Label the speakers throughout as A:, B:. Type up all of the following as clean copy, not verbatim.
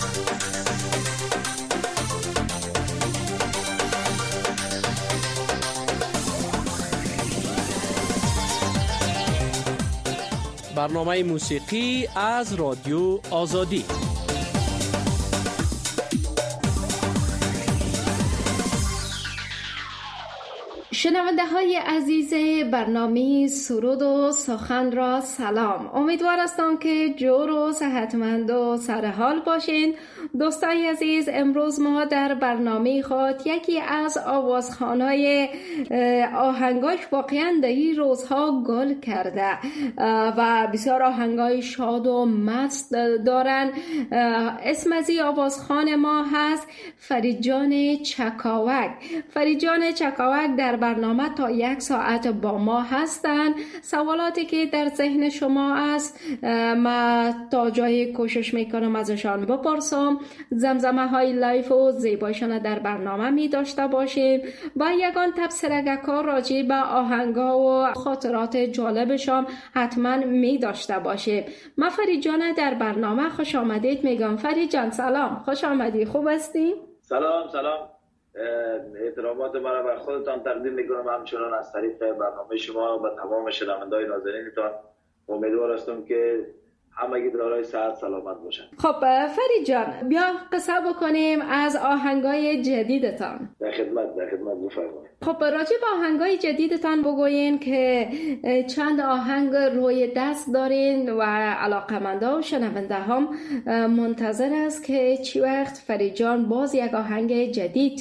A: برنامه موسیقی از رادیو آزادی.
B: شنونده های عزیز برنامه سرود و سخن را سلام. امیدوار هستم که جور و صحتمند و سرحال باشین. دوستای عزیز، امروز ما در برنامه خود یکی از آوازخوان‌های آهنگاش واقعا در این روزها گل کرده و بسیار آهنگای شاد و مست دارن. اسم از این آوازخوان ما هست فریدجان چکاوک. فریدجان چکاوک در برنامه تا 1 ساعت با ما هستن. سوالاتی که در ذهن شما است ما تا جای کوشش میکنم ازشان بپرسم. زمزمه های لایف و زیبایشان در برنامه می داشته باشیم و یگان تبصره‌ها راجع به آهنگا و خاطرات جالبشان حتما می داشته باشیم. من فریدجان در برنامه خوش آمدید میگم. فریدجان سلام، خوش آمدی، خوب هستی؟
C: سلام. احترامات مرا بر خودتان تقدیم میکنم، همچنان از طریق برنامه شما و تمام شنوندگان نازنینتان. امیدوار هستم که همگی دارای صحت سلامت باشن.
B: خب فرید جان، بیا قصه بکنیم از آهنگای جدیدتان.
C: در خدمت بفرمایید.
B: خب راجع به آهنگای جدیدتان بگوین که چند آهنگ روی دست دارین و علاقه‌مندا و شنونده هم منتظر است که چی وقت فرید جان باز یک آهنگ جدید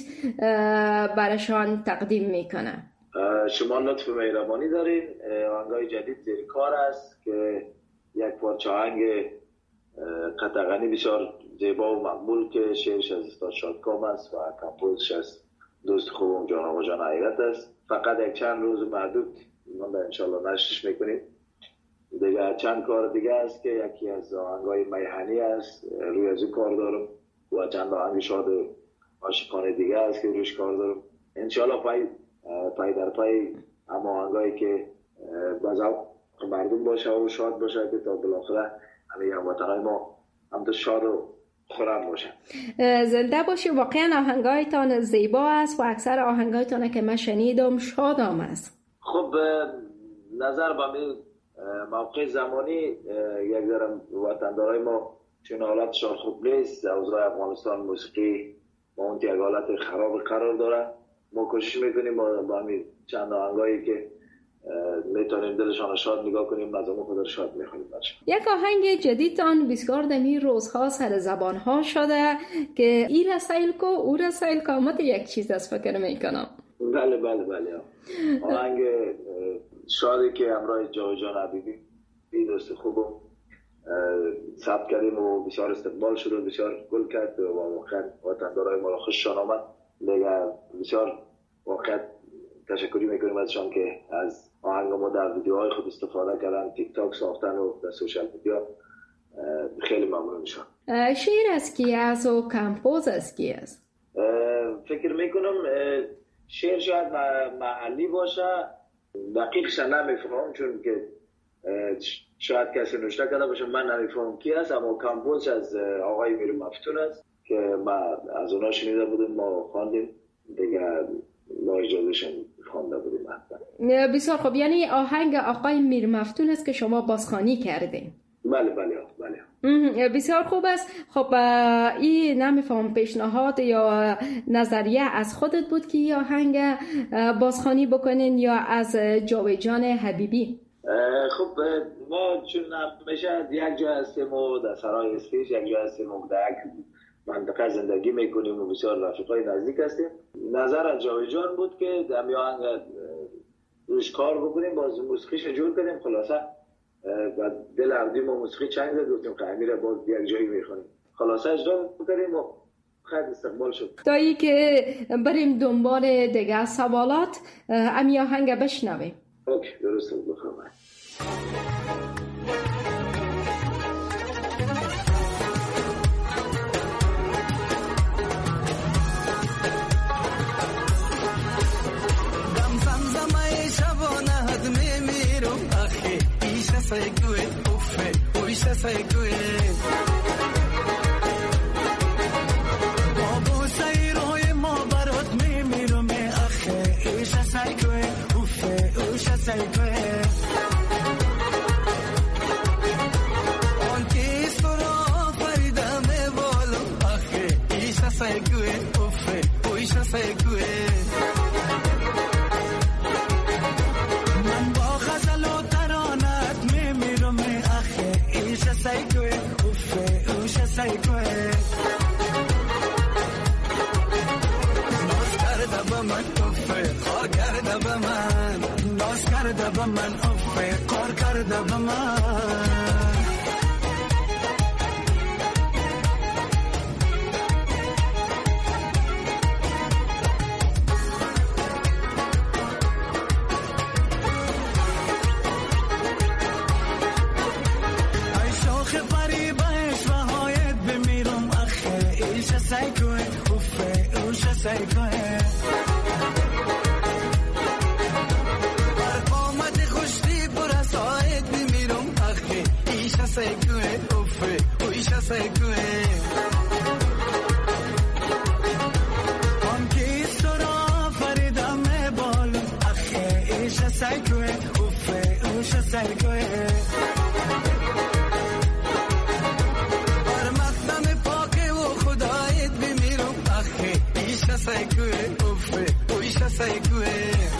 B: براشان تقدیم میکنه.
C: شما لطف مهربانی دارین. آهنگای جدید زیر کار است که یک پارچه آهنگ قطعاً بسیار زیبا و مقبول که شعرش از استاد شادکام است و کمپوزش از دوست خوبم جان آقا جان حیرت است. فقط یک چند روز معدود من انشالله نشرش میکنیم. دیگه چند کار دیگه است که یکی از آهنگای میهنی است، روی از این کار دارم و چند آهنگ شاد عاشقانه دیگه است که روش کار دارم. انشالله پای در پای اما آهنگایی که بازم مردم باشه و شاد باشه که تا بالاخره همه هموطنهای ما هم تو شاد و خورم باشن.
B: زنده باشی. واقعا آهنگایتان زیبا است و اکثر آهنگایتان که من شنیدم شادام است.
C: خب نظر به این موقع زمانی یک ذره وطندارای ما چون حالتشان خوب نیست، اوضاع افغانستان موسیقی با اون یک حالت خراب قرار داره. ما کوشش میکنیم با همین چند آهنگایی که میتونیم دلشان رو شاد نگاه کنیم، مزامو خود رو شاد میخونیم.
B: یک آهنگ جدیدتان بسیار دمی روزها سر زبان ها شده که ای رسایل کو او رسایل کامت یک چیز از فکر میکنم.
C: بله آهنگ شادی که همراه جان حبیبی دوست خوبم ثبت کردیم و بسیار استقبال شد و بسیار گل کرد و واقعا وطندارای ما را خوششان آمد. دیگه بسیار واقعا تشکری میکنیم ازشان که از آهنگ ما در ویدیوهای خود استفاده کردن، تیک تاک ساختن و در سوشال میدیا. خیلی ممنونشان.
B: شعر از کی است و کمپوز از کی است؟
C: فکر میکنم شعر شاید محلی باشه، دقیقش نمیفهمم چون که شاید کسی نوشته کرده باشه، من نمیفهمم کی است، اما کمپوز از آقای میر مفتون است که ما از اونا شنیده بودیم، ما خواندیم دیگه، ما اجازهشون خوانده بودیم.
B: بسیار خوب. یعنی آهنگ آقای میر مفتون است که شما بازخوانی کردین؟
C: بله.
B: بسیار خوب است. خب این نمیفهم پیشنهاد یا نظریه از خودت بود که این آهنگ بازخوانی بکنین یا از جان حبیبی؟
C: خب ما چون همیشه یک جا هستیم و در سرای اسپیش، یک جا هستیم و در منطقه زندگی میکنیم و بسیار رفیقای نزدیک هستیم. نظر از جان بود که در آهنگ روش کار بکنیم، باز موسیقیش جور کنیم. خلاصه و دل عبدیم و موسیقی چنگ زد، گفتیم که امیر باز یک جایی میخونیم. خلاصه اجرا بکنیم و خیلی استقبال شد.
B: تا ای که بریم دنبال دیگه سوالات امی آهنگ بشنویم.
C: اوکی، درسته، بفرمایید.
D: سایکوه ناز کرده به من افه قار کرده به من ناز کرده به من افه قار کرده به من برقامت خوشتی برا ساعت بمیرم اخی ایشا سایکوه افه ایشا سایکوه هم که سرا فریدم بالم اخی ایشا سایکوه افه ایشا سایکوه سایکوه افه اویشا سایکوه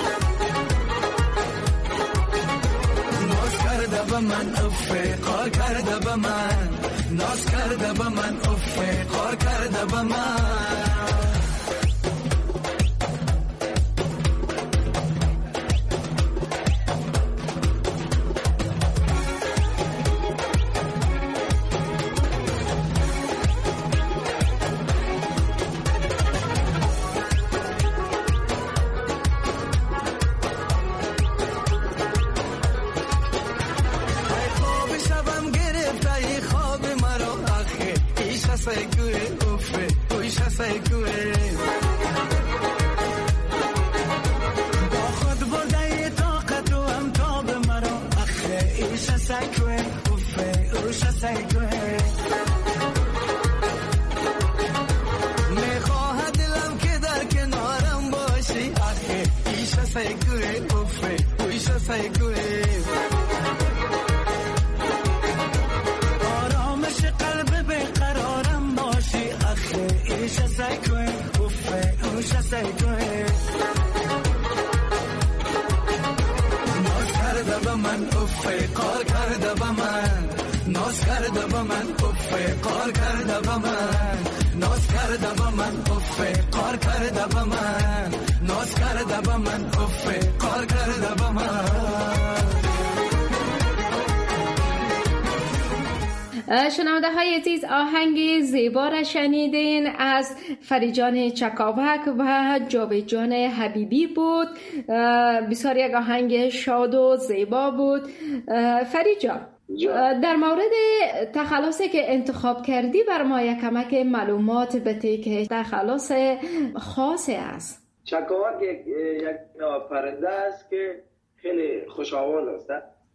D: ناز کرده به من افه قار کرده به من ناز کرده به من افه قار کرده به من آرامش قلب بیقرارم باشی اخی ایشا سایکوه افه ایشا سایکوه ناز کرده به من افه قار کرده به من ناز کرده به من افه قار کرده به من ناز کرده به من افه قار کرده به من ناز کرده به من افه قار کرده به من
B: شنونده های عزیز آهنگ زیبا را شنیدین از فریجان چکاوک و جاوید جان حبیبی بود. بسیار یک آهنگ شاد و زیبا بود. فریجان در مورد تخلصی که انتخاب کردی بر ما یک کمک معلومات بده که تخلص خاصی است.
C: چکاوک یک پرنده است که خیلی خوش آواز است،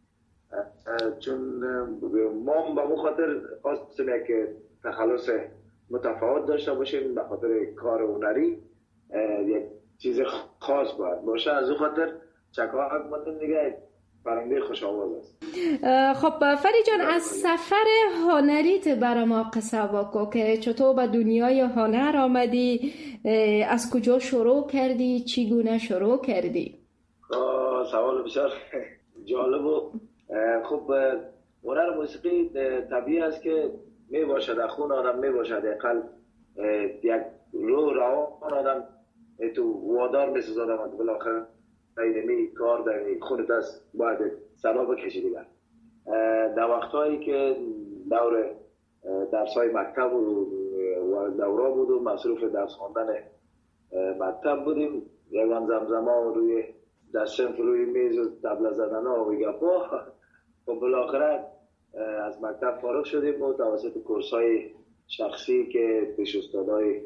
C: چون ما به اون خاطر خواستیم یک تخلص متفاوت داشته باشیم، به خاطر کار هنری یک چیز خاص باشه. از اون خاطر چکاوک مانند دیگه پرنده خوش آواز است.
B: خب فریجان از سفر هنریت برای ما قصه بگو که چطور به دنیای هنر آمدی، از کجا شروع کردی، چگونه شروع کردی؟
C: سوال بسیار جالب و خب هنر موسیقی طبیعی است که می باشد در خون آدم، می باشد اقل یک روان آدم تو وادار می سازد آدم بالاخره اینمی کار در خون دست باید سلا بکشی دیگر. در وقتهایی که دور درسای مکتب و دورا بود و مصروف درس خواندن مکتب بودیم، یکان زمزما روی دستشنف روی میز و طبله زدن ها و گپا و بالاخره از مکتب فارغ شدیم و توسط کورسای شخصی که پیش استادای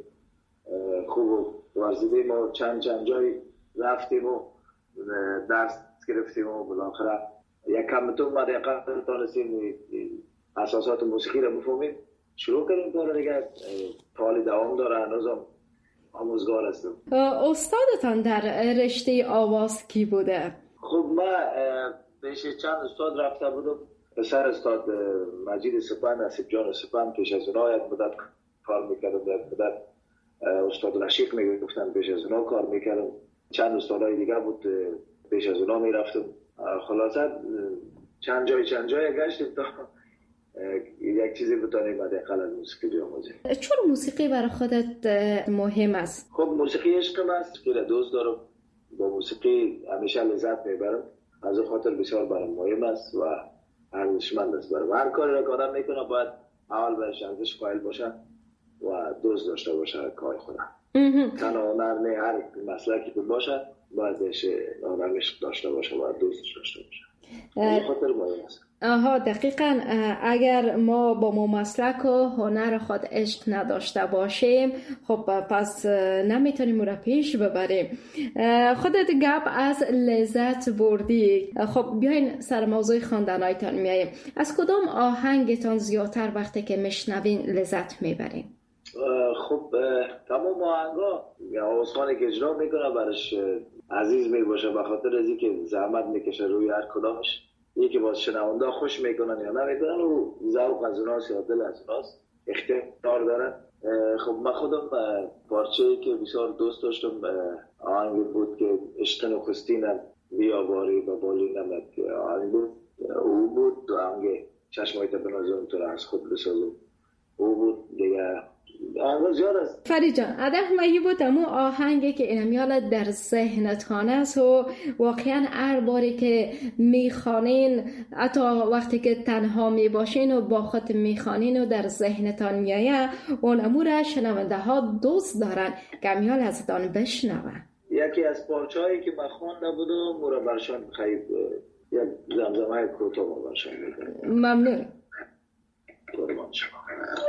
C: خوب ورزیدیم و چند جای رفتیم و درس گرفتیم و بالاخره یک کم تو مدقیقه تانستیم اساسات موسیقی رو بفهمیم. شروع کردیم کار دیگه، حالی دوام داره، هنوزم آموزگار هستم.
B: استادتان در رشته آواز کی بوده؟
C: خب من پیش چند استاد رفته بودم. پسر استاد مجید سپند، نصیب جان سپند، پیش از اونها یک مدت کار میکردم، یک مدت استاد رشیق میگفتن، پیش از اونها کار میکردم. چند استادای دیگه بود، پیش از اونها میرفتم. خلاصه چند جای گشتیم تا یک چیزی بتونیم حداقل از موسیقی بیاموزیم.
B: چرا موسیقی برای خودت مهم است؟
C: خب موسیقی عشقم است که دوست دارم، با موسیقی همیشه لذت میبرم، از اون خاطر بسیار برام مهم است و ارزشمند است برام. هر کاری را که آدم میکنه باید اول بهش ارزش قائل باشه و دوست داشته باشه کار خودم. تنها هنر نه، هر مسلکی که باشه باید بهش آدم عشق داشته باشه و دوستش داشته باشه. این خاطر مهم است.
B: دقیقاً. اگر ما با مسلک و هنر خود عشق نداشته باشیم خب پس نمیتونیم را پیش ببریم. خودت گپ از لذت بردی. خب بیاین سر موضوع خواندنایتان میاییم. از کدام آهنگتان زیادتر وقتی که میشنوین لذت میبرین؟
C: خب تمام آهنگا آوازخوانی که اجرا میکنه برش عزیز میباشه، به خاطر از اینکه زحمت میکشه روی هر کدامش. یکی باز شنونده خوش میکنن یا نمیکنن و ذوق از اوناست یا دل از اوناست، اختیار دارن. خب من خودم پارچه‌ای که بسیار دوست داشتم آهنگ بود که عشق نخستینم بیاواری و بالی نمد آهنگ بود. او بود آهنگ چشمایت بنازم تو را از خود بسازم. او بود دیگه. آهنگ زیاد است.
B: فرید جان، ادب مایی بود امو آهنگی که اینمیال در ذهنتان است و واقعا هر باری که میخوانین، حتی وقتی که تنها میباشین و با خود میخوانین و در ذهنتان میایه، اون امو را شنونده ها دوست دارن که امیال از دان بشنون.
C: یکی از پارچه‌هایی که من خوانده بودم مورا برشان خیلی یک زمزمه کوتاه برشان میکنم.
B: ممنون.
C: قربان شما.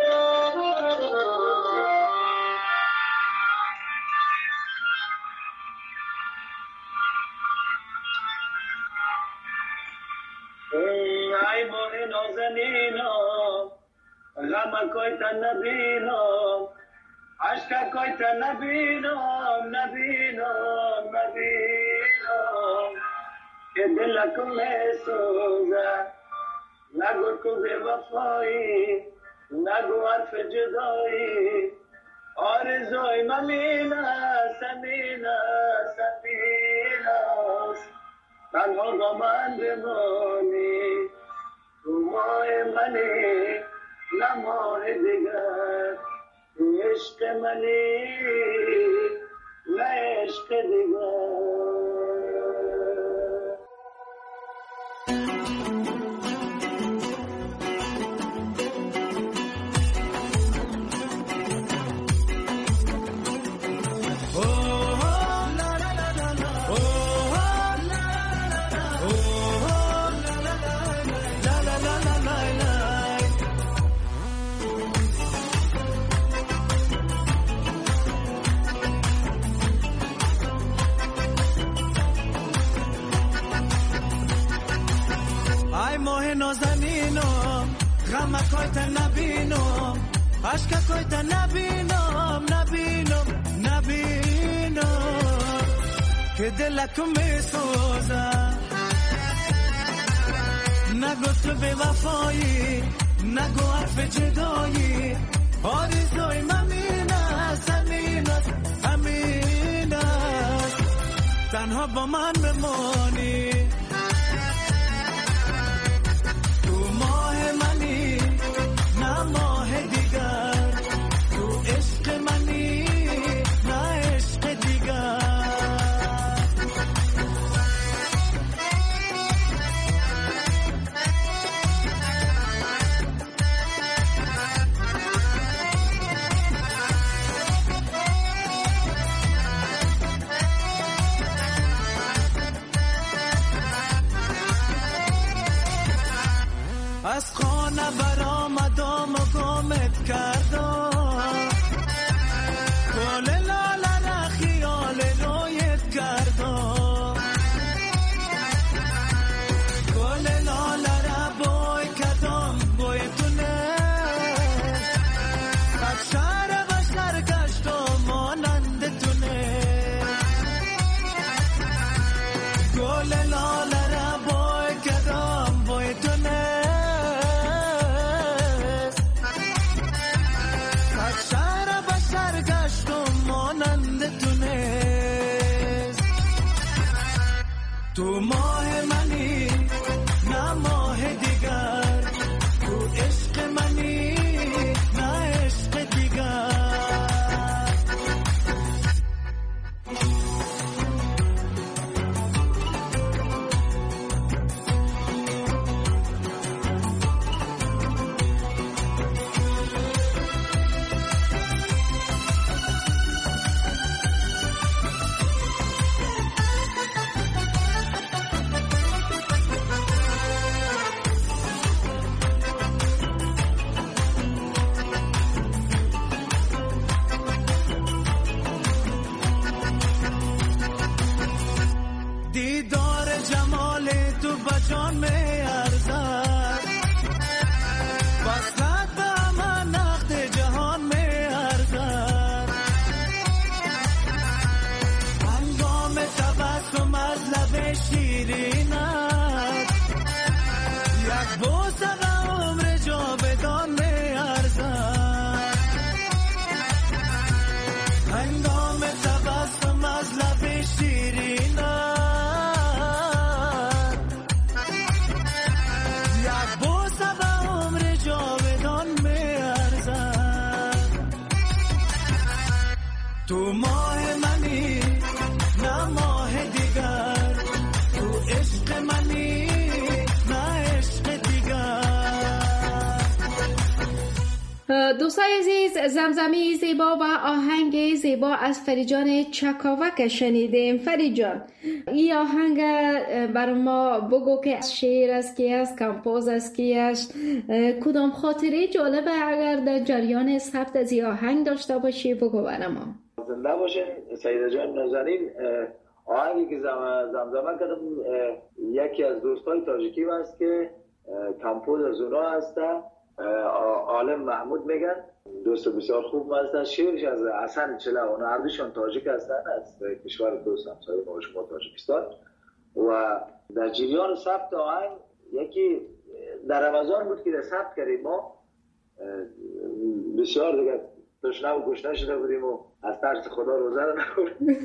C: ای ماه نازنینم غم کوی تا نبینم، عشق کوی تا نبینم که دلکم میسوزه، نگو تو بی وفایی، نگو حرف جدایی، آرزوی ممین است تنها با من بمانی، تو ماه منی نه ماه دیگر، تو عشق منی نه عشق دیگر.
D: غم کوی تا نبینم، عشق کوی تا نبینم که دلکم میسوزه، نگو تو بی وفایی، نگو حرف جدایی، آرزوی ممین است تنها با من بمانی، تو ماه منی نه ماه دیگر، تو عشق منی نه عشق دیگر. از خانه برآمدم و گمت کردم، گل لاله را خیال رویت کردم، گل لاله را بوی کردم بوی تونه، از شهر و سرگشتم مانند تونه، گل لاله را بوی کردم بوی تونه، تو ماه منی نه ماه دیگر، تو عشق تو ماه منی نه ماه دیگر، تو عشق منی نه عشق دیگر.
B: دوستای عزیز، زمزمه زیبا و آهنگ زیبا از فریجان چکاوک شنیدیم. فریجان، این آهنگ بر ما بگو که شعر است کی است، کمپوز است کی است، کدام خاطره جالبه اگر در جریان ثبت از این آهنگ داشته باشی بگو بر ما.
C: زنده باشین سیده جان نازنین. آهنگی که زمزمه کردم یکی از دوستای تاجیکی هست که کمپوز از اونا هسته، عالم محمود میگن، دوست بسیار خوب هستن. شعرش از حسن چله، اونا هر دوشان تاجیک هستن، از کشور دوست همسایه ما شما تاجیکستان. و در جریان ثبت آهنگ یکی در رمضان بود که در ثبت کردیم، ما بسیار دیگه تشنه و گشنه شده بودیم و از ترس خدا روزه رو نخوردیم،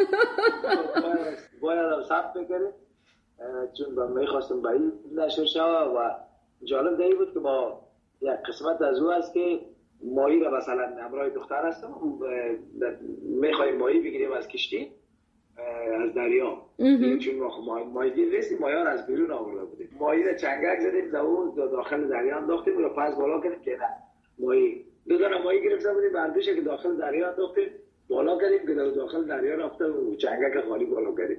C: باید هم ثبت بکریم چون میخواستم به این نشر شود. و جالب دیگه بود که ما یک قسمت از او هست که ماهی را مثلا همراه دختر هستم میخوایم ماهی بگیریم از کشتی از دریا، چون ما ماهی گیر رسیم، ماهی ها از بیرون آورده بودیم، ماهی را چنگک زدیم داخل دریا انداختیم و پس بالا کردیم که نه ماهی دو دانه ماهی گرفته بودیم، بردوشه که داخل دریا انداختیم بالا کردیم که داخل دریا رفته و چنگک خالی بالا کردیم.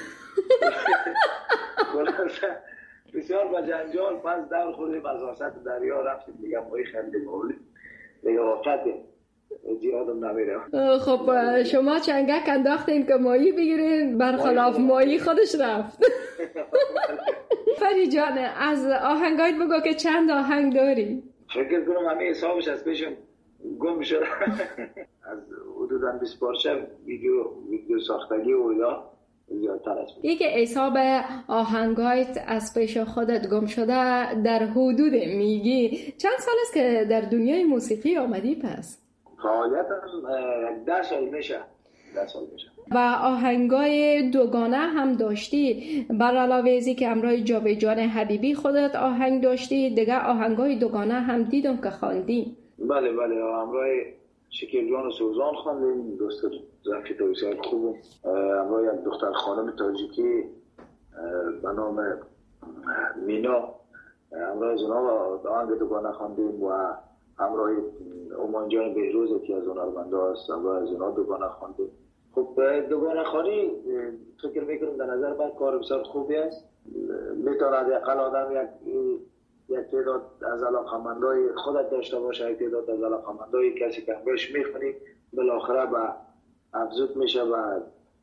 C: بسیار با جنجال پس دور خوردیم از وسط دریا رفتیم دیگه ماهی خریدیم آوردیم دیگه. واقعا یادم نمیره.
B: خب شما چنگک انداختین که ماهی بگیرین، برخلاف ماهی خودش رفت. فری جان، از آهنگایت بگو که چند آهنگ داری؟
C: فکر کنم همه حسابش از پیشم گم شده. از حدوداً 20 پارچه ویدیو ساختگی و یا زیادتر است.
B: یکی حساب آهنگایت از پیش خودت گم شده در حدود میگی چند سال است که در دنیای موسیقی آمدی پس؟
C: فعالیتم 10 سال میشه. و
B: آهنگای دوگانه هم داشتی، بر علاوه ازی که همراه جاوید حبیبی خودت آهنگ داشتی، دیگه آهنگای دوگانه هم دیدم که خواندی.
C: بله همراه شکیل جان و سوزان خواندیم، دوست رفیق بسیار خوب، همراه یک دختر خانم تاجیکی به نام مینا، همراه از اونا آهنگ دوگانه خواندیم و همراه اومان جان بهروز که از هنرمندا هست، همراه از اونا دوگانه خواندیم. خب دوگانه خوانی فکر میکنم در نظر من کار بسیار خوبی است، میتواند یقل آدم یک تعداد از علاقمندای خودت داشته باشه، یک تعداد از علاقمندای کسی که همراهش میخونی بالاخره به افزود میشه و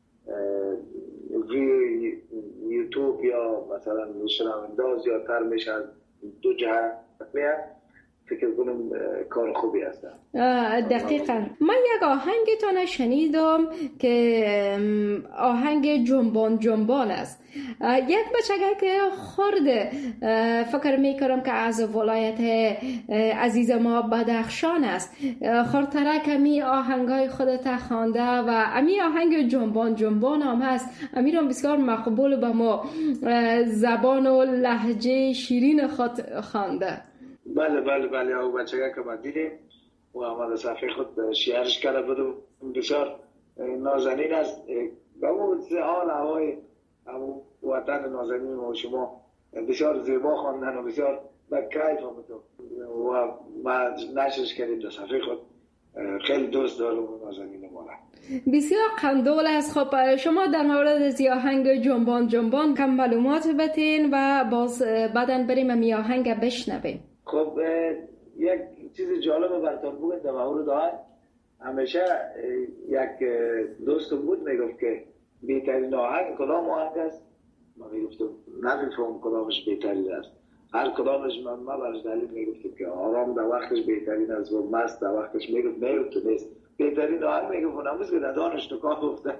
C: یوتیوب یا مثلا شنونده زیادتر میشه، دو جهت میاد. فکر کنم کار خوبی است.
B: دقیقاً. من یک آهنگتان شنیدم که آهنگ جنبان است. یک بچگه که خورده فکر میکنم که از ولایت عزیز ما بدخشان است، خورترک امی آهنگای خودت خوانده و امی آهنگ جنبان هم هست، امی رو بسیار مقبول به ما زبان و لهجه شیرین خود خوانده.
C: بله او بچه که من دیدیم و آمده صفحه خود شیرش کرده بودم، بسیار نازنین است. به اون حال هوای وطن نازنین ما شما بسیار زیبا خواندن و بسیار به کیف آمده و ما نشرش کردیم در صفحه خود. خیلی دوست دارم نازنین ما را.
B: بسیار قندول است. خب شما در مورد از آهنگ جنبان کم معلومات بتین و باز بعدن بریم امی آهنگ بشنویم.
C: خب یک چیز جالب براتون بگم در مورد آهنگ. همیشه یک دوستم بود میگفت که بهترین آهنگ کدام آهنگ است؟ من میگفتم نمیفهم کدامش بهترین است. هر کدامش من برش دلیل میگفتم که آرام در وقتش بهترین است و مست در وقتش میگفت تو نیست. بهترین آهنگ میگفت نموز که دانش نکاه گفته.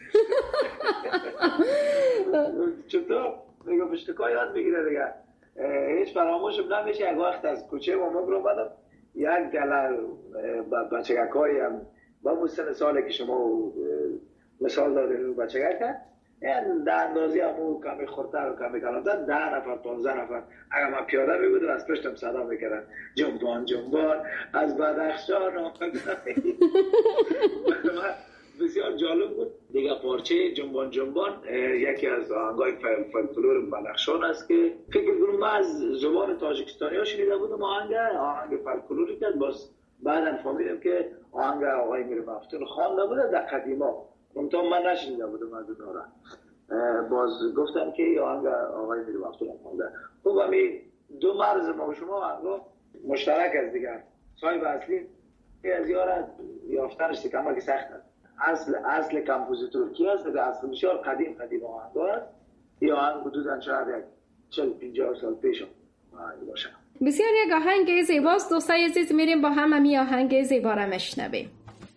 C: چطور؟ میگفت اشتکاه یاد بگیره دیگه. هیچ فراموشم نمیشه. یک وقت از کوچه ما رو بدم یک گله بچگکایی هم با مستن ساله که شما مثال دارید بچگک این در اندازی همون کمی خورتر و کمی کلانتر 10 نفر 15 نفر اگر من پیاده میبودم از پشتم صدا میکردن جنبان از بدخشان بسیار جالب بود. دیگه پارچه جنبان جنبان یکی از آهنگای فولکلور بدخشان است که فکر کنم من از زبان تاجیکستانی ها شنیده بودم آهنگ فولکلوری که باز بعداً فهمیدم که آهنگ آقای میر مفتون خوانده بوده در قدیما، منتها من نشنیده بودم از اونها. باز گفتم که آهنگ آقای میر مفتون خوانده. خب همین دو مرز ما و شما آهنگا مشترک است دیگه. صاحب اصلی از یارت یافتنش کمک سخت است. اصل کمپوزیتور کی است؟ اصل بسیار قدیم آهنگ است. این آهنگ حدوداً شاید 40-50 سال پیش آهنگ باشه.
B: بسیار یک آهنگ زیباست. دوستای عزیز میریم با هم این آهنگ زیبا را میشنویم.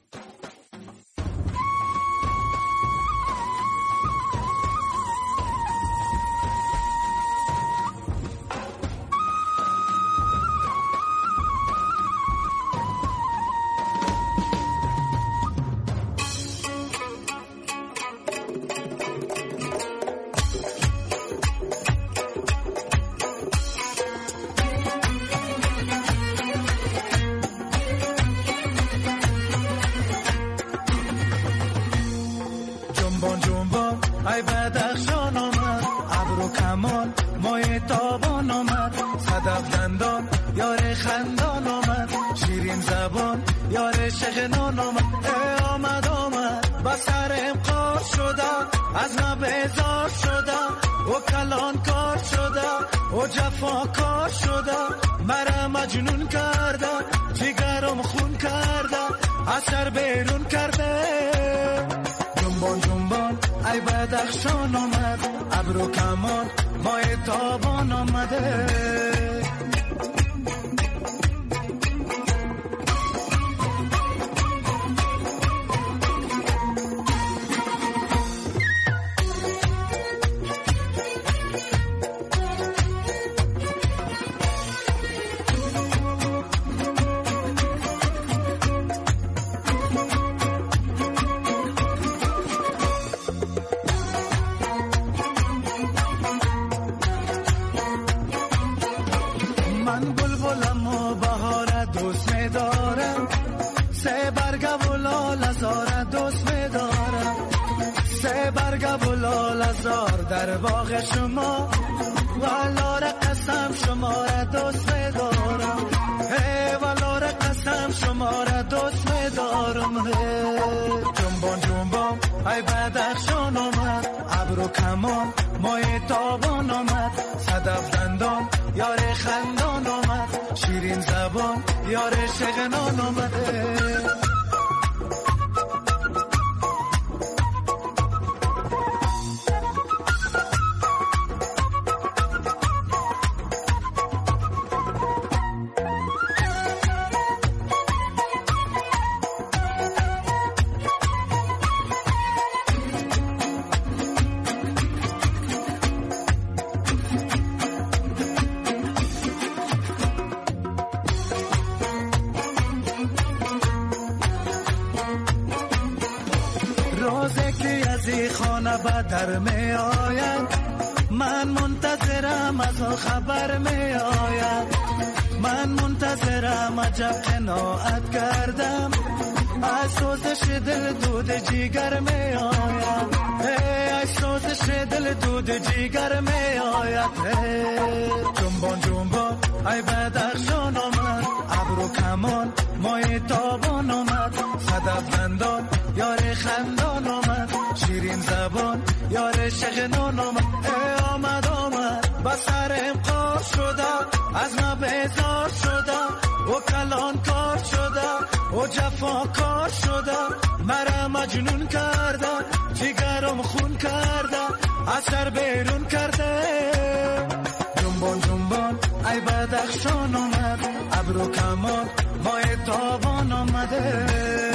D: ای بدخشان آمد ابرو کمان مای تابان آمد صدف دندان یار خندان آمد شیرین زبان یار شغنان آمد آمد با سرم قار شده از ما بیزار شده و کلان کار شده و جفا کار شده مرا مجنون کرده جگرم خون کرده از سر بیرون کرده جنبان جنبان ای بدخشان آمد ابرو کمان مای تابان آمده در باغ شما والار قسم شما را دوست دارم والار قسم شما را دوست دارم جنبان جنبان ای بدخشان آمد ابرو کمان مای تابان آمد صدف دندان یار خندان آمد شیرین زبان یار شغنان آمده در می آید من منتظرم از خبر می آید من منتظرم عجب قناعت کردم از سوزش دل دود جیگر می آید از سوزش دل دود جیگر می آید جنبان جنبان ای بدخشان آمد ابرو کمان مای تابان آمد صدف دندان یار خندان آمد شیرین زبان یار شغنان آمد با سرم قار شده از ما بیزار شده و کلان کار شده و جفا کار شده مرا مجنون کرده جگرم خون کرده از سر بیرون کرده جنبان جنبان ای بدخشان آمد ابرو کمان مای تابان آمده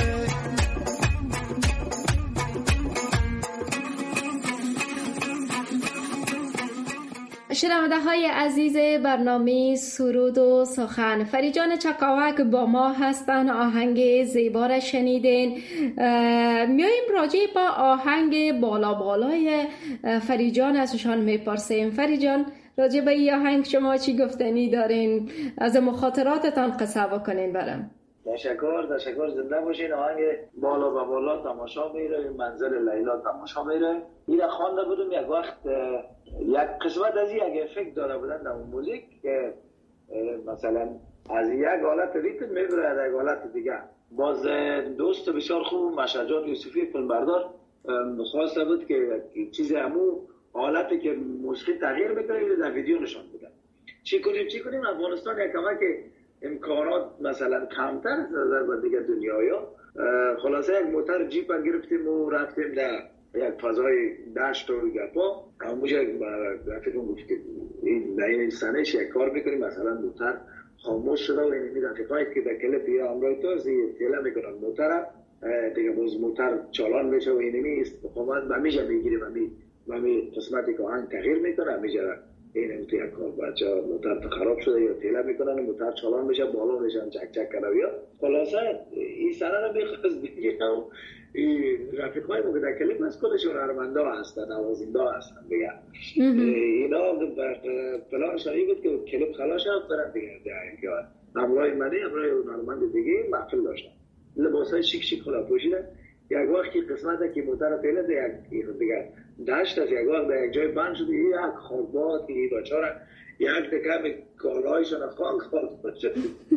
B: شنونده های عزیز برنامه سرود و سخن، فریجان چکاوک با ما هستن. آهنگ زیبا را شنیدین. میاییم راجع با آهنگ بالا بالای فریجان ازشان میپرسیم. فریجان، راجع به این آهنگ شما چی گفتنی دارین؟ از مخاطراتتان قصه بکنین برام.
C: تشکر زنده باشین. آهنگ بالا و بالا تماشا میره، منزل لیلا تماشا میره. این خوانده بودم یک وقت، یک قسمت از یک افکت داره بودن در موزیک که مثلا از یک حالت ریتم میبره از یک حالت دیگه. باز دوست بسیار خوب مشجات یوسفی فیلمبردار خواسته بود که چیز همون حالتی که موسیقی تغییر میکنه در ویدیو نشان بده. چی کنیم افغانستان یک کمک امکانات مثلا کمتر از دیگه دنیا. خلاصه یک موتر جیپ گرفتیم و رفتیم در یک فضای دشت و گپا. همونجا رفتیم گفت که این سنش یک کار میکنیم، مثلا موتر خاموش شده و این رفیقایی که در کلپ یا امرای تو تیله میکنن موتر دیگه باز موتر چالان میشه و اینمی استقامت همیشه میگیریم همی قسمتی که آهنگ تغییر میکنه همیشه این تو یک کار بچه موتر خراب شده یا تیله میکنن موتر چالان میشه بالا میشن چک کنه یا خلاصه این سنه رو میخواست بگیرم. رفیقای ما که در کلیپ از کلشون هنرمندا هستن، نوازنده هستن دیگه. اینا پلان شایی بود که کلیپ خلاص شد برن دیگه که همراه منی همراه هنرمند دیگه محفل داشتن، لباسای شیک خدا پوشیدن. یک وقتی قسمت که موتر پیله دیگه داشت از یک وقت در یک جای بند شده، یک خوابات این بچه‌ها یک دکم کالایشون خان شد.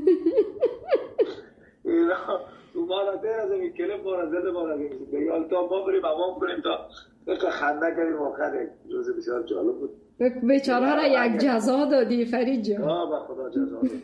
C: اینا دوباره تر از این کلیپ بارا زده بارا بیال تا ما بریم امام کنیم تا خنده کنیم. واقعا روز بسیار جالب بود.
B: بیچاره را یک جزا دادی فرید جان.
C: با خدا جزا دادی.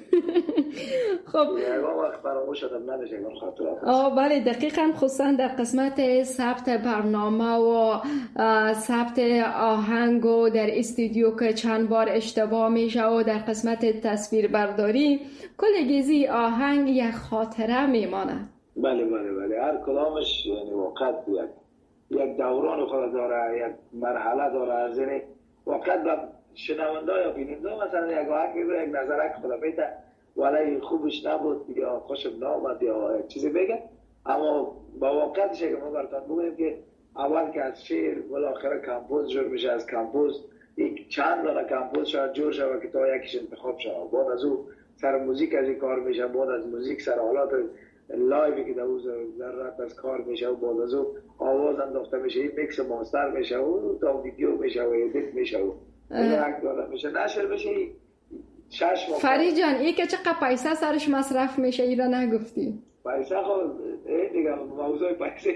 B: خب
C: یک وقت فراموش شدم نمیشه این خاطرات.
B: بله دقیقاً، خصوصا در قسمت ثبت برنامه و ثبت آهنگ و در استودیو که چند بار اشتباه میشه و در قسمت تصویر برداری کلگیزی آهنگ یک خاطره میمانه.
C: بله هر کلامش یعنی واقعا یک دوران خود داره، یک مرحله داره. از این واقعا با شنونده یا بیننده مثلا یک آهنگ یک نظرک خدا میده ولی خوبش نبود یا خوشم نامد یا چیزی بگه، اما با واقعیتش که ما براتون بگیم که اول که از شعر بالاخره کمپوز جور میشه، از کمپوز یک چند دانه کمپوز شاید جور شود که تا یکیش انتخاب شود، بعد از او سر موزیک از این کار میشه، بعد از موزیک سر حالات لایوی که در ذرات از کار میشه و بعد از او آواز انداخته میشه، این میکس ماستر میشه و تا ویدیو میشه و ادیت میشه و یک دانه میشه نشر میشه.
B: فرید جان این که چقدر پیسه سرش مصرف میشه این را نگفتی؟
C: پیسه خب دیگه موضوع پیسه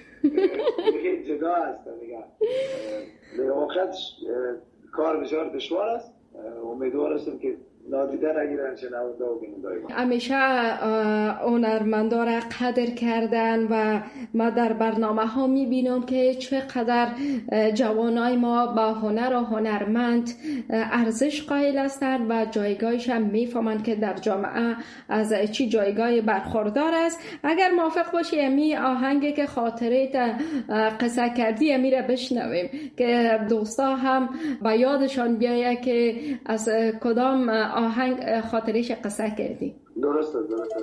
C: دیگه جدا هست دیگه. واقعا کار بسیار دشوار است. امیدوار هستم که نادیده نگیرن شنونده و بیننده.
B: همیشه هنرمندا را قدر کردن و ما در برنامه ها میبینم که چقدر جوانای ما با هنر و هنرمند ارزش قائل هستند و جایگاهش هم میفهمند که در جامعه از چی جایگاه برخوردار است. اگر موافق باشی امی آهنگی که خاطره قصه کردی امی را بشنویم که دوستا هم با یادشان بیایه که از کدام آهنگ خاطرش قصه کردی.
C: درسته.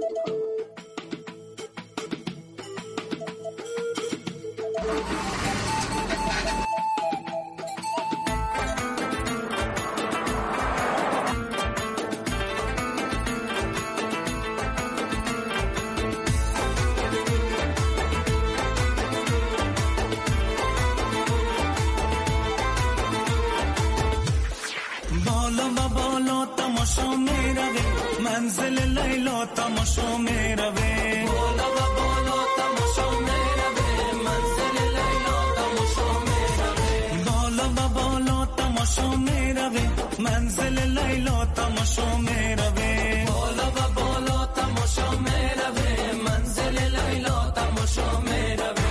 D: تماشا میروه منزل لیلا تماشا میروه بالا و بالا تماشا میروه منزل لیلا تماشا میروه بالا و بالا تماشا میروه منزل لیلا تماشا میروه بالا و بالا تماشا میروه منزل لیلا تماشا میروه.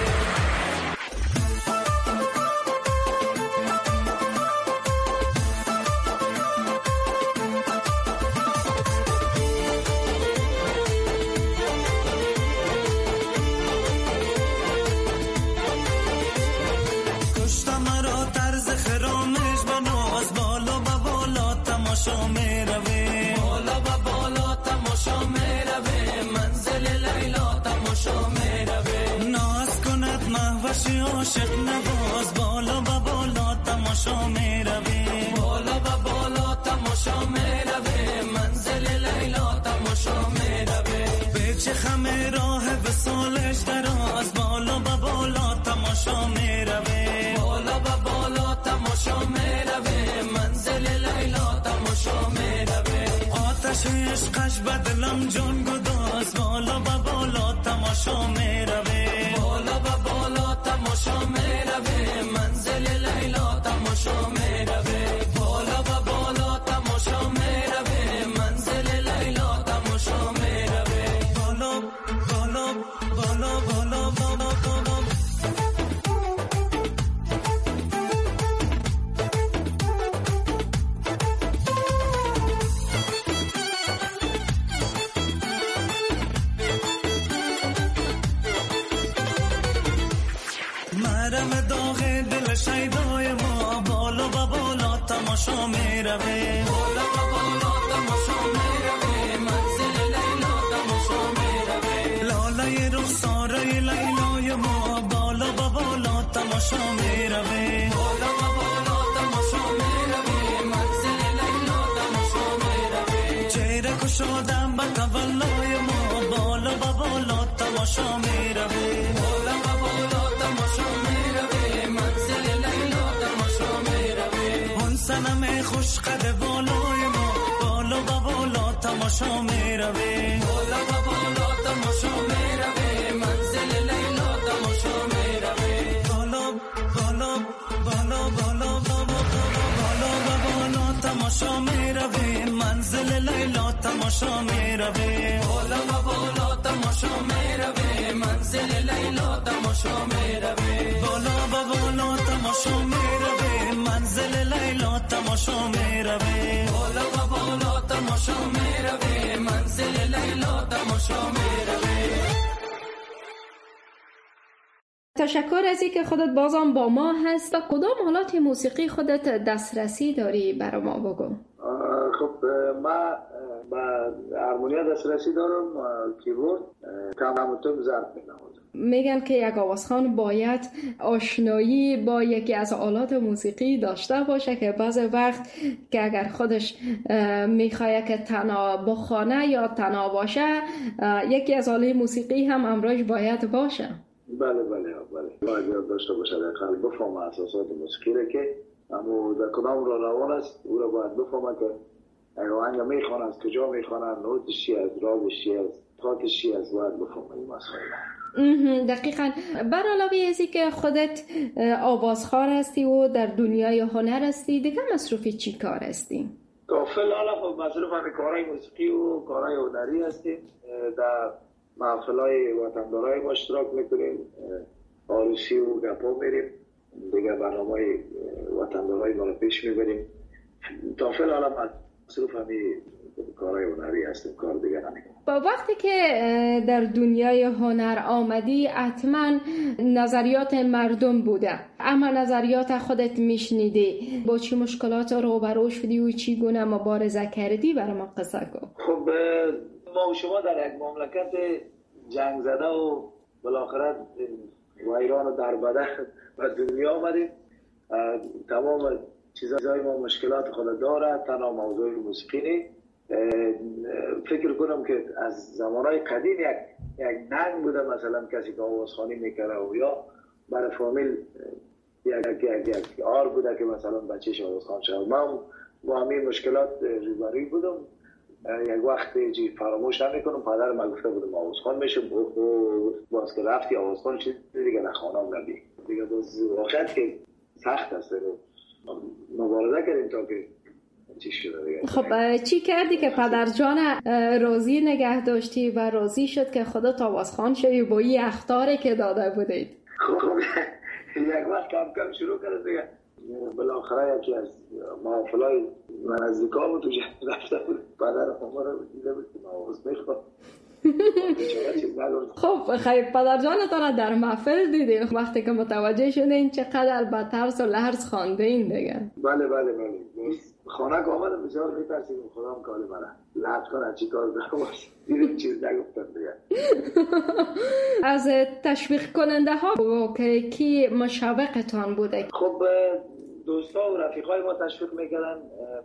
D: عاشق نواز بالا و بالا تماشا میروه بالا و بالا تماشا میروه منزل لیلا تماشا میروه به گرچه خمه راه وصالش دراز، بالا و بالا تماشا میروه، بالا و بالا تماشا میروه، منزل لیلا تماشا میروه. آتش عشقش بدلم جان گداز، بالا و بالا تماشا میروه، بالا و بالا تماشا میروه، منزل لیلا تماشا میروه، بالا و بالا تماشا میروه، منزل لیلا تماشا میروه، بالا بالا بالا بالا بالا بالا. مرم داغ دل شیدای ما، بالا و بالا تماشا میروه، بالا و بالا تماشا میروه، منزل لیلا تماشا میروه، لاله رخساره لیلای ما، بالا و بالا تماشا میروه، بالا و بالا تماشا میروه، منزل لیلا تماشا میروه، چهره کشادم به تولای ما، بالا و بالا تماشا میروه، بالا و بالا تماشا میروه، منزل لیلا تماشا میروه، اون صنم خوش قد بالای ما، بالا و بالا تماشا میروه، بالا و بالا تماشا میروه، منزل لیلا تماشا میروه، بالا بالا بالا بالا بالا بالا و بالا تماشا میروه، منزل لیلا تماشا میروه، بالا و بالا تماشا میروه، منزل لیلا تماشا میروه، بالا و بالا تماشا میروه، منزل لیلا تماشا میروه، بالا و بالا تماشا میروه، منزل لیلا تماشا میروه.
B: تشکر از اینکه خودت بازم با ما هست. تا کدام آلات موسیقی خودت دسترسی داری برای ما بگو؟
C: خب من با هارمونیا دسترسی دارم، کیبورد، کمانتون ضرب می‌نوازم.
B: میگن که یک آوازخوان باید آشنایی با یکی از آلات موسیقی داشته باشه که بعض وقت که اگر خودش میخواد که تنها بخوانه یا تنها باشه، یکی از آلات موسیقی هم امراش باید باشه.
C: بله باید یاد داشته باشه، دقیقاً بفهمه اساسات موسیقی را که اما در کدام را روان است، او را باید بفهمه که اگر آهنگ میخوانه از کجا میخوانه، نوتش چی است، رازش چی است، خاطرش چی است، باید بفهمه این مسائل.
B: دقیقاً. بر علاوه ازی که خودت آوازخوان هستی و در دنیای هنر هستی، دیگه مصروف چی کار هستی؟
C: تا فعلا خب مصروف همین کارهای موسیقی و کارهای هنری هستیم. در محفلهای وطندارای ما اشتراک میکنیم، عروسی و گپا میریم، دیگه برنامه‌های وطندارای ما رو پیش میبریم. تا فعلا مصروف همین کارهای هنری هستیم، کار دیگه نمیکنیم.
B: با وقتی که در دنیای هنر آمدی حتما نظریات مردم بوده، اما نظریات خودت میشنیدی، با چی مشکلات روبرو شدی و چی گونه مبارزه کردی؟ برای ما قصه کن.
C: خب ما و شما در یک مملکت جنگ زده و بالاخره ویران و دربده و دنیا آمدیم. تمام چیزهای ما مشکلات خود داره، تنها موضوع موسیقی نی. فکر کنم که از زمانهای قدیم یک ننگ بوده، مثلا کسی که آوازخوانی میکنه و یا برای فامیل یک آر بوده که مثلا بچهش آوازخوان شد. من با همین مشکلات روبروی بودم. یک وقت فراموش نمیکنم پدر من گفته بودم آوازخوان میشم، باز که رفتی آوازخوان چیز دیگه نخوانم نبی دیگه. باز واقعیت که سخت است، مبارزه کردیم تا که چی شده دیگه.
B: خب چی کردی که پدر جان راضی نگه داشتی و راضی شد که خودت آوازخوان شدی با این اخطاری که داده بودید؟
C: خب یک وقت کم کم شروع کرد دیگه. بالاخره یکی از محافلای من از نزدیکام تو جمع رفته بود، پدر ما رو دیده بود که آواز میخواد.
B: خب خیلی پدر جانتان در محفل دیدی، وقتی که متوجه شدین چقدر با ترس و لرز خوانده این دیگه؟
C: بله خانه که آمدم بسیار میترسیم خودم کالی منه لحظ کنه چی کار دارم دیدیم چیز نگفتم دیگه.
B: از تشویق کننده ها که کی مشوقتان بوده؟
C: خب دوستا و رفیقای ما تشویق میکردن،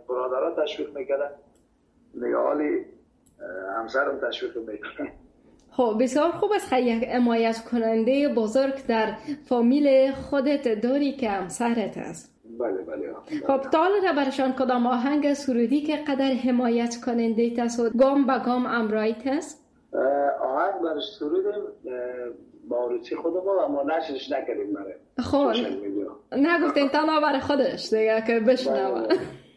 C: برادرها تشویق میکردن، نگاه حالی همسرم تشویق میکردن.
B: خب بسیار خوب است که یک حمایت کننده بزرگ در فامیل خودت داری که همسرت است.
C: بله.
B: خب تا حالا برشان کدام آهنگ سرودی که قدر حمایت کننده است گام به گام امرایت است؟
C: آهنگ برش سرودیم با روچی خودمون اما نشرش نکردیم برای
B: خب نگفتین تنها برای خودش دیگه که بشنوه.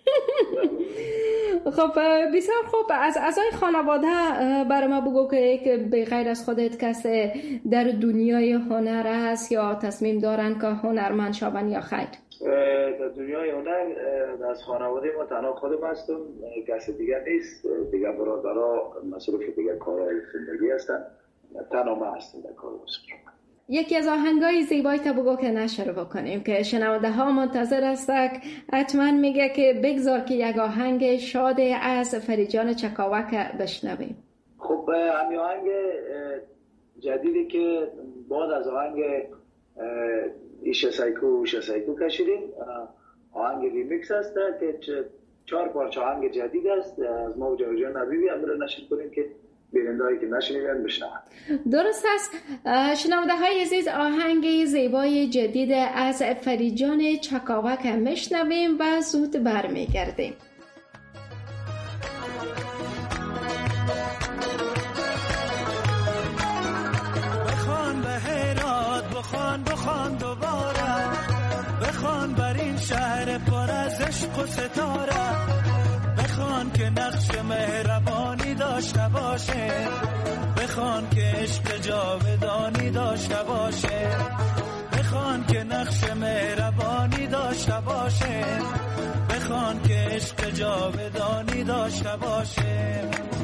B: خب بسیار خوب. از اعضای خانواده برای ما بگو که به غیر از خودت کسی در دنیای هنر است یا تصمیم دارن که هنرمند شوند یا خیر؟
C: در دنیای هنر از خانواده ما تنها خودم هستم، کسی دیگر نیست. دیگر برادرها مصروف دیگر کارهای زندگی هستن، تنها ما هستیم در کار مصروف.
B: یکی از آهنگای زیبایی تا بگو که نشر بکنیم که شنونده ها منتظر هستند. حتما میگه که بگذار که یک آهنگ شاد از فریجان چکاوک بشنویم.
C: خب همین آهنگ جدیدی که بعد از آهنگ ایشه سایکو کشیدیم، آهنگ ریمیکس هست که 4 پارچه آهنگ جدید است از ما و جان نبیبی. امروز نشر کنیم که بینندهایی که نشنیدن بشنون.
B: درست است. شنونده های عزیز، آهنگ زیبای جدید از فریجان چکاوک میشنویم و زود برمیگردیم.
D: بخوان به هرات، بخوان دوباره، بخوان بر این شهر پر از عشق و ستاره، بخوان که نقش مهربانی داشته باشه، بخوان که عشق جاودانی داشته باشه، بخوان که نقش مهربانی داشته باشه، بخوان که عشق جاودانی داشته باشه.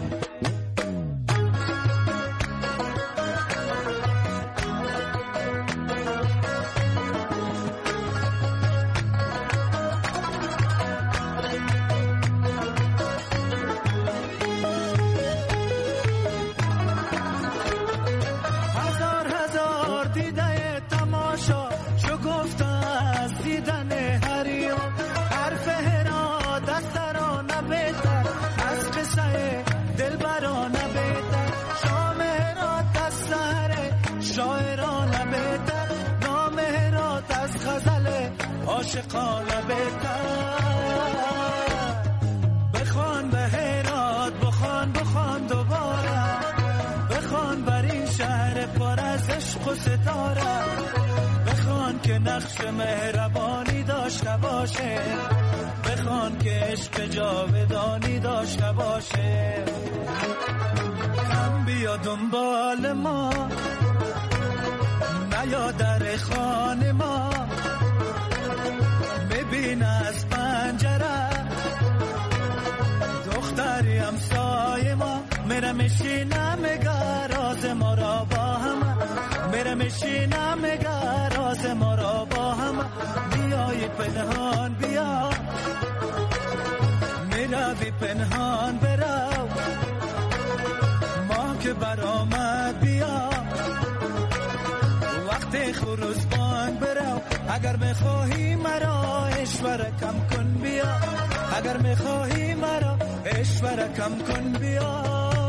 D: عاشقانه بهتر، بخوان به هرات، بخوان دوباره، بخوان بر این شهر پر از عشق و ستاره، بخوان که نقش مهربانی داشته باشه، بخوان که عشق جاودانی داشته باشه. کم بیا دنبال ما، نیا در خانه ما، ببین از پنجره دختری همسایه ما میره میشینه میگه راز ما را با هم، میره میشینه میگه راز ما را با هم. بیای پنهان بیا، میروی پنهان برو، ما که برآمد بیا، وقتی خروس بان برو. اگر میخواهی مرا اشوار کم کن بیا، اگر میخواهی مرا اشوار کم کن بیا.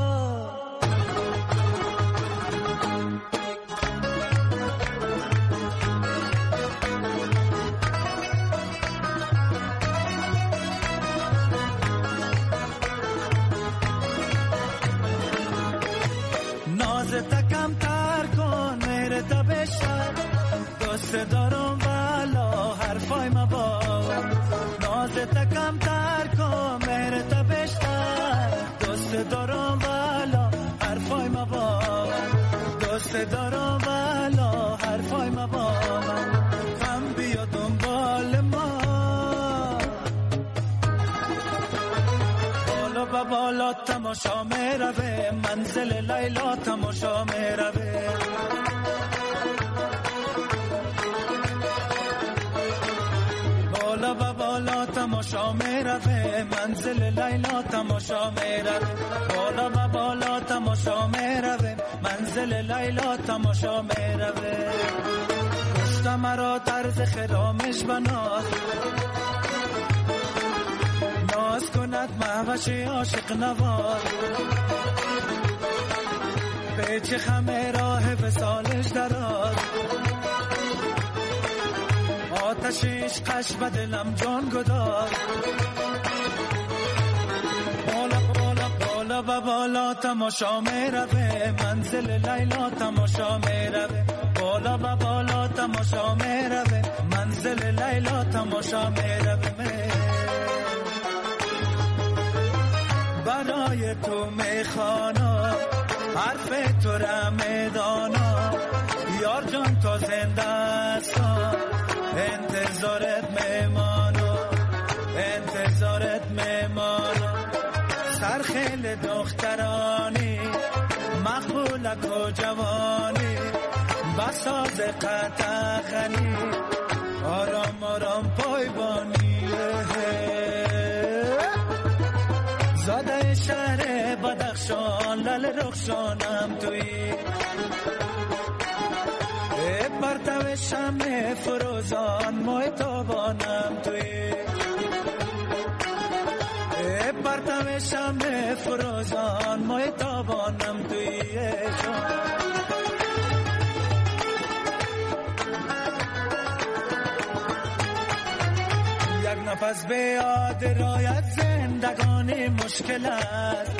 D: نازت کم تر کن میره تا بشر، دوست دارم والا حرفای ما با، نازت کم تر کن میره تا بشر، دوست دارم والا حرفای ما با، دوست دارم والا حرفای ما با. کم بیا دنبال ما، بالا با بالا تماشا میروه، منزل لیلا تماشا میروه. بالا با بالا تماشا میروه، منزل لیلا تماشا میروه. بالا با بالا تماشا میروه، منزل لیلا تماشا میروه. پشت مرا طرز خرامش بناز، ناز کند مهوش عاشق نواز. پیچ خمه راه وصالش دراز، آتشش قش به دلم جان گداز. بالا بالا بالا و بالا تماشا می روه، منزل لیلا تماشا می روه. بالا و بالا تماشا می روه، منزل لیلا تماشا می روه. برای تو میخوانا حرف تو را میدانا، یار جان تا زنده هستم انتظارت میمانم، انتظارت میمانم. سرخیل دخترانی مقبولک و جوانی، بساز قطعخنی آرام آرام پایبانی. زاده شهر بدخشان لل رخشانم تویی، پرتو شمع فروزان ماه تابانم تویی، پرتو شمع فروزان ماه تابانم تویی. یک نفس به یاد رایت زندگانی مشکل است،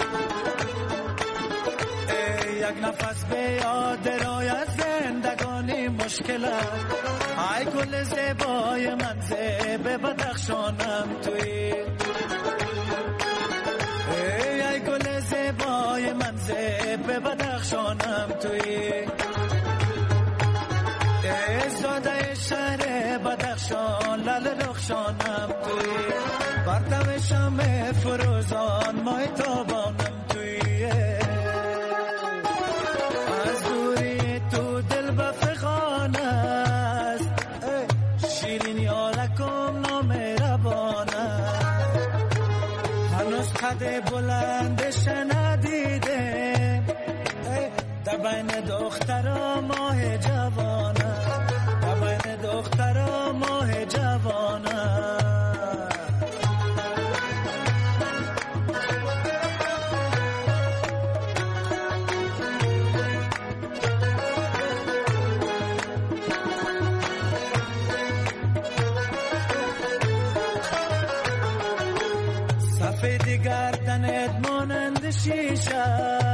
D: یک نفس به یاد رایت زندگانی مشکل است. ای گل زیبای من زیب بدخشانم تویی، ای گل زیبای من زیب بدخشانم تویی. زاده شهر بدخشان لل رخشانم تویی، پرتو شمع فروزان ماه تابانم تویی. از دوری تو دل بفخان است، شیرین یارکم نامهربان است. هنوز قد بلندش ندیده، در بین دخترا ماه جوانه، در بین دخترا ماه جوانه. سفید گردنت مانند شیشه،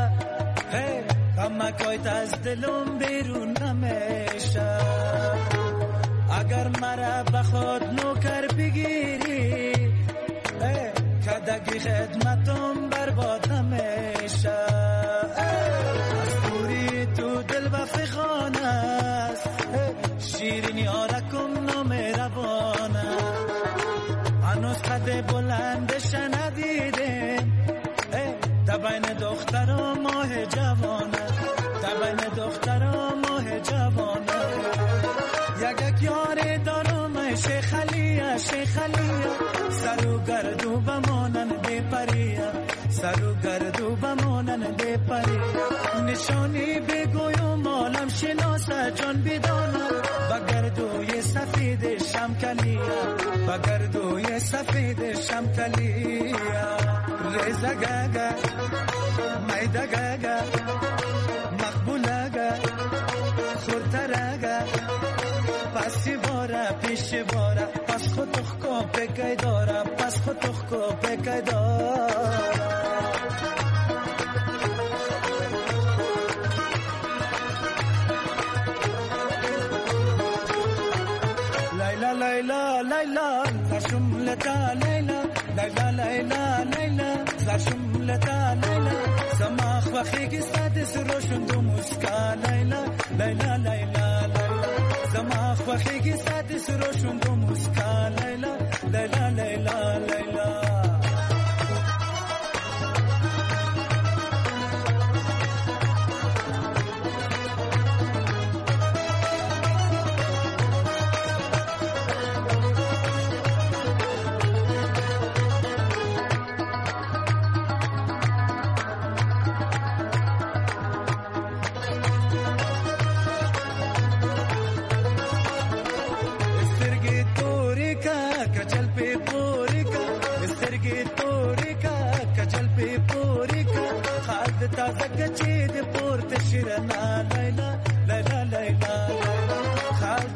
D: کمکایت از دلم بیرون نمیشه. اگر مرا به خود نوکر بگیری، کدگی خدمتم برباد نمیشه. از دوری تو دل و فخان است، شیرین یارکم نامهربانه. هنوز قد بلندش ندیدم، در بین دخترا ماه جوانه، در بین دخترا ماه جوانه. یک یار دارم شیخ علیه، شیخ علیه. سر و گردو بمانند پریه، سر و گردو بمانند پریه. نشانی بگویم عالم شناسه جان بدانه، با گردوی سفید شمکلیه، با گردوی سفید شمکلیه. ریزه گاگا میده گاگا مقبوله خورتره پسی باره پیش باره، پس خود تخکو بگی داره، پس خود تخکو بگی داره. لیلا لیلا لیلا زشملتا لیلا، لیلا لیلا لیلا زشملتا لیلا. زما خوخیگی سادس روشن دو مسکا لیلا، لیلا لیلا لیلا. زما خوخیگی سادس روشن دو مسکا لیلا، لیلا لیلا لیلا. تازه کچې د پورته شي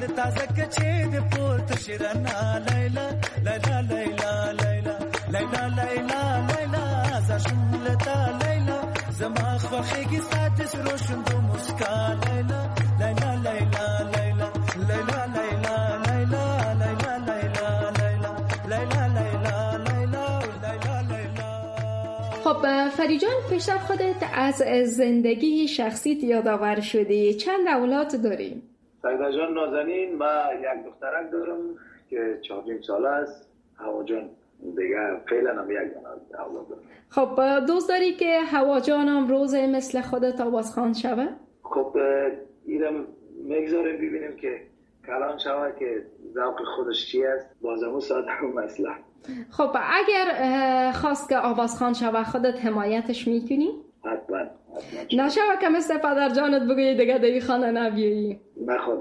D: تازه کچې د پورته شرنا لیلا لیلا لیلا لیلا لیلا لیلا لیلا زشملتا لیلا زما خوخیږي ساده سرو شوندو مسکا لیلا لیلا لیلا لیلا لیلا لیلا لیلا لیلا لیلا لیلا لیلا لیلا لیلا.
B: خب فرید جان، پیشتر خودت از زندگی شخصیت یادآور شدی. چند اولاد داری؟
C: سعیده جان نازنین، من یک دخترک دارم که 4 ساله است. هوا جان دیگه فعلا هم یک اولاد دارم.
B: خب دوست داری که هوا جانم روز مثل خودت آوازخوان شود؟
C: خب اینم میگذاریم ببینیم که کلام شود که ذوق خودش چی است. بازمون ساده و مسئله.
B: خب اگر خواست که آوازخوان شود خودت حمایتش میکنی؟
C: حتما.
B: نشوه که مثل پدر جانت بگویی دیگه دیگه خانه نبیایی.
C: نخواد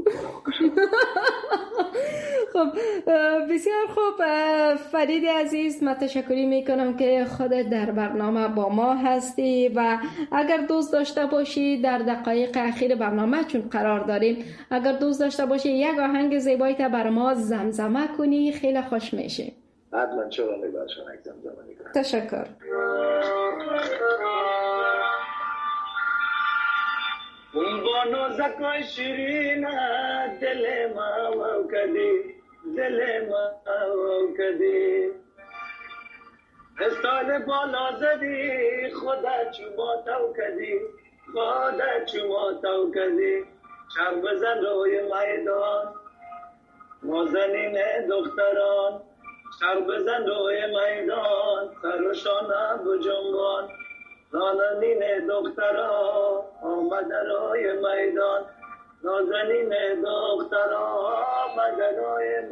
B: خب بسیار خوب فرید عزیز، من تشکری میکنم که خودت در برنامه با ما هستی و اگر دوست داشته باشی در دقایق اخیر برنامه چون قرار داریم، اگر دوست داشته باشی یک آهنگ زیبایی تا بر ما زمزمه کنی خیلی خوش میشه.
C: حتما چرا نگارشان یک زمزمه میکنم.
B: تشکر.
C: اون با نازکای شیرین دل ما و کدی دل ما و کدی استال بالا زدی خدا چوبا تو کدی خدا چوبا تو کدی شب بزن روی میدان نازنین دختران شب بزن روی میدان سرشانه بجنبان نازنین دختران آمد روی میدان نازنین دختران آمد روی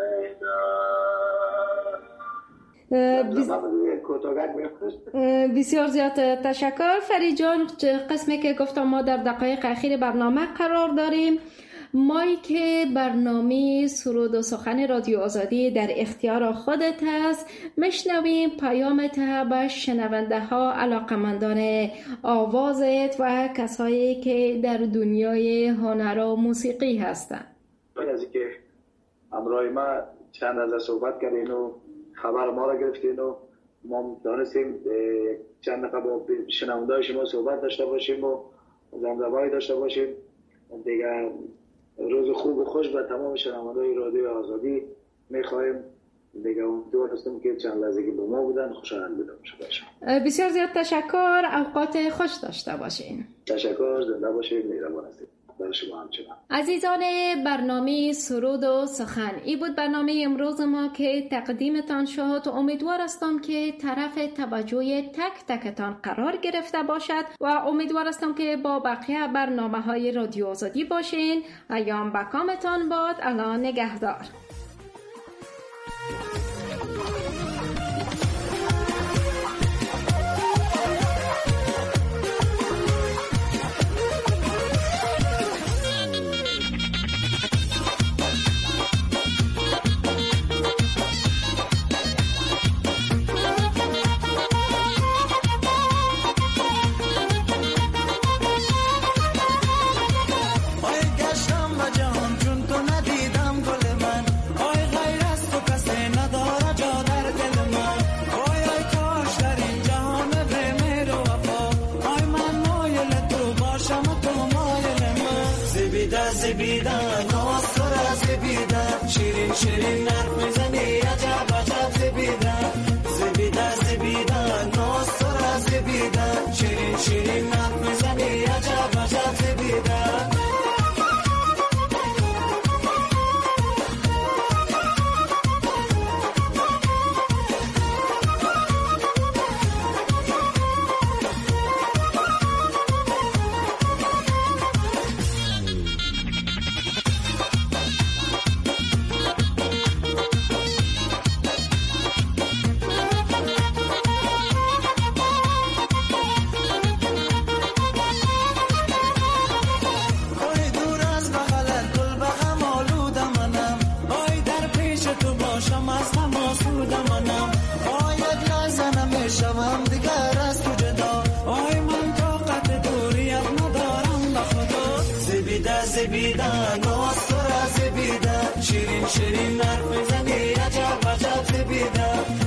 B: میدان. بسیار زیاد تشکر فرید جان. قسمی که گفتم ما در دقایق اخیر برنامه قرار داریم. مایی که برنامه سرود و سخن رادیو آزادی در اختیار خودت هست، میشنویم پیامت به شنونده ها، علاقمندان آوازت و کسایی که در دنیای هنر و موسیقی هستند.
C: از اینکه همراه ما چند از صحبت کردین و خبر ما را گرفتین و ما دانستیم چند دقیقه با شنونده شما صحبت داشته باشیم و زمزمه‌ای داشته باشیم. دیگه روز خوب و خوش به تمام شنونده‌های رادیو آزادی می‌خوایم. دیگه امیدوار هستم که چند لحظه که با ما بودن خوشحال بودم.
B: بسیار زیاد تشکر. اوقات خوش داشته باشین.
C: تشکر. زنده باشید. مهربان هستید. برای شما همچنان.
B: عزیزان برنامه سرود و سخن، این بود برنامه امروز ما که تقدیمتان شد. امیدوار هستم که طرف توجه تک تکتان قرار گرفته باشد و امیدوار هستم که با بقیه برنامه‌های رادیو آزادی باشین. ایام بکامتان باد. الله نگهدار.
D: شیرین حرف میزنی عجب عجب زبیدن زبیدن زبیدن ناصر از زبیدن شیرین شیرین حرف میزنی عجب عجب زبیدن بیدن ناز تو را زبیدن شیرین شیرین حرف میزنی عجب عجب زبیدن